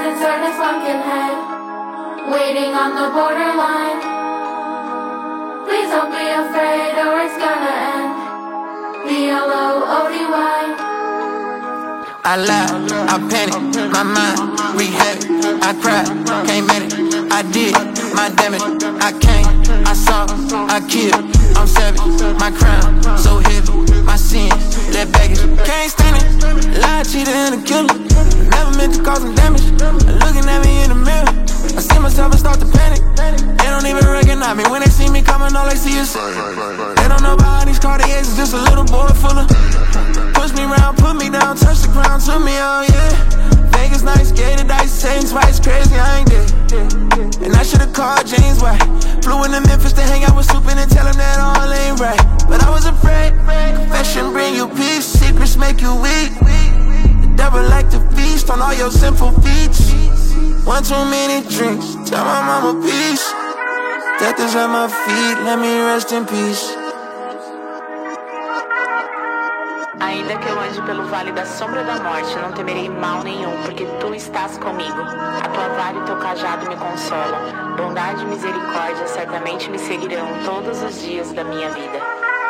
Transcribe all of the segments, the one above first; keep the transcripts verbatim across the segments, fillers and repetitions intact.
inside his pumpkin head, waiting on the borderline. Please don't be afraid or it's gonna end. B L O O D Y. I laugh, I panic, my mind rehab it. I cried, can't manage, I did my damage. I came, I saw, I killed, I'm savage. My crown, so heavy, my sins, that baggage. Can't stand it, lie, cheater, and a killer. Never meant to cause some damage. Looking at me in the mirror, I see myself and start to panic. They don't even recognize me. When they see me coming, all they see is they don't know about these Cartiers, it's just a little boy full of. Push me round, put me down, touch the ground, took me on, yeah. Vegas nights, gated dice, saying twice, crazy, I ain't dead. And I should've called James White. Flew into Memphis to hang out with Supin and tell him that all ain't right. But I was afraid, confession bring you peace, secrets make you weak. The devil like to feast on all your sinful feats. One too many drinks, tell my mama peace. Death is at my feet, let me rest in peace. Ainda que eu ande pelo vale da sombra da morte, não temerei mal nenhum, porque tu estás comigo. A tua vara e teu cajado me consolam. Bondade e misericórdia certamente me seguirão todos os dias da minha vida.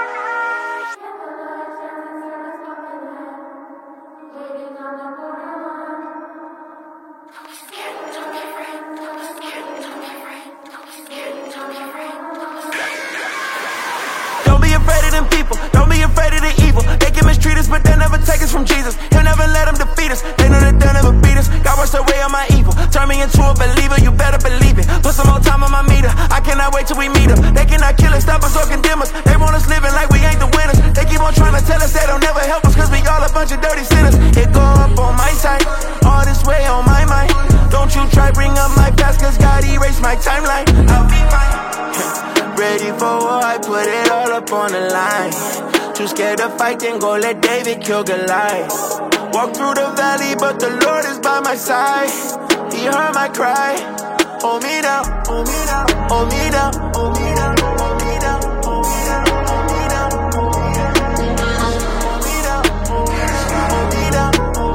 Don't be afraid of them people, don't be afraid of the evil. They can mistreat us, but they'll never take us from Jesus. He'll never let them defeat us, they know that they'll never beat us. God washed away all my evil, turn me into a believer, you better believe it. Put some more time on my meter, I cannot wait till we meet up. They cannot kill us, stop us or condemn us. They want us living like we ain't the winners. They keep on trying to tell us they don't never help us, cause we all a bunch of dirty sinners. It go up on my side, all this way on my mind. Don't you try bring up my past, cause God erased my timeline. I'll be fine. Ready for war, I put it all up on the line. Too scared to fight, then go let David kill Goliath. Walk through the valley, but the Lord is by my side. He heard my cry. Hold me down, hold me down, hold me down, hold me down, hold me down, hold me down, hold me down, hold me down, hold me down, hold me down, hold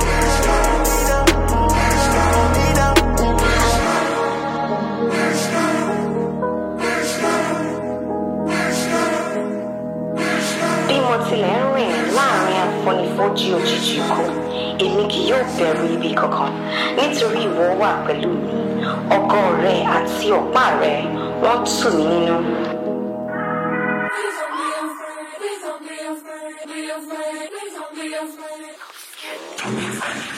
me down, hold me Bí mo tilẹ̀ ń rìn láàrin àfonífojì òjijì ikú, èmi kì yóò bẹ̀rù ibi kankan, nítorí ìwọ wà pẹ̀lú mi. Ọ̀gọ rẹ àti ọ̀pá rẹ wọ́n tù mí nínú. Please don't be afraid, please don't be afraid, be afraid, please don't be afraid.